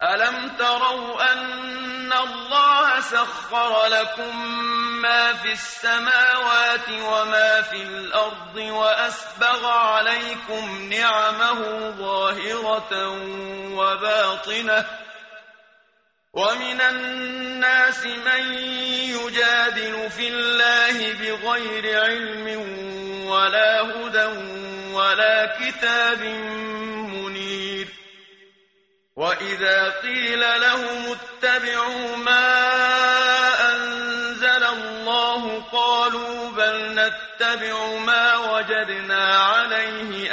ألم تروا أن الله سخر لكم ما في السماوات وما في الأرض وأسبغ عليكم نعمه ظاهرة وباطنة ومن الناس من يجادل في الله بغير علم ولا هدى ولا كتاب منير وإذا قيل لهم اتبعوا ما أنزل الله قالوا بل نتبع ما وجدنا عليه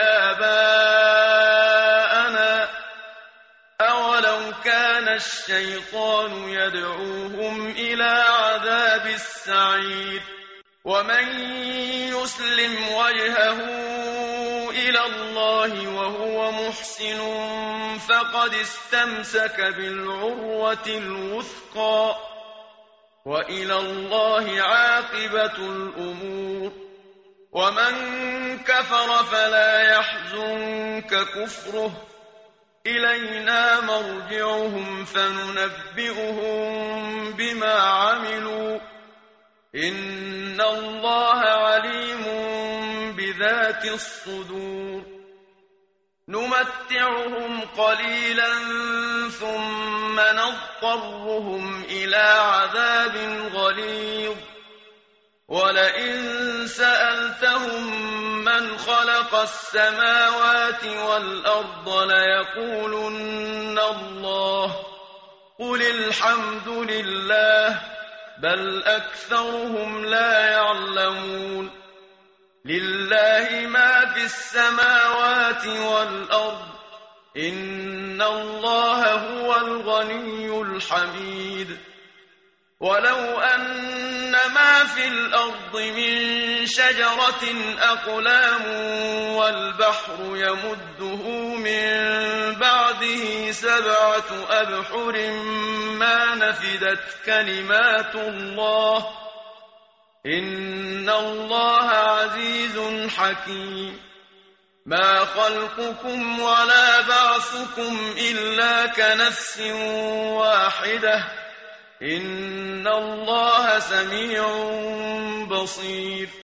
آباءنا أولو كان الشيطان يدعوهم إلى عذاب السعير ومن يسلم وجهه إلى الله وهو محسن فقد استمسك بالعروة الوثقى وإلى الله عاقبة الأمور ومن كفر فلا يحزنك كفره إلينا مرجعهم فننبئهم بما عملوا إن الله عليم بذات الصدور نمتعهم قليلا ثم نضطرهم إلى عذاب غليظ ولئن سألتهم من خلق السماوات والأرض ليقولن الله قل الحمد لله بل أكثرهم لا يعلمون لله ما في السماوات والأرض إن الله هو الغني الحميد ولو أن ما في الأرض من شجرة أقلام والبحر يمده من بعده 7 أبحر ما نفدت كلمات الله إن الله عزيز حكيم ما خلقكم ولا بعثكم إلا كنفس واحدة إن الله سميع بصير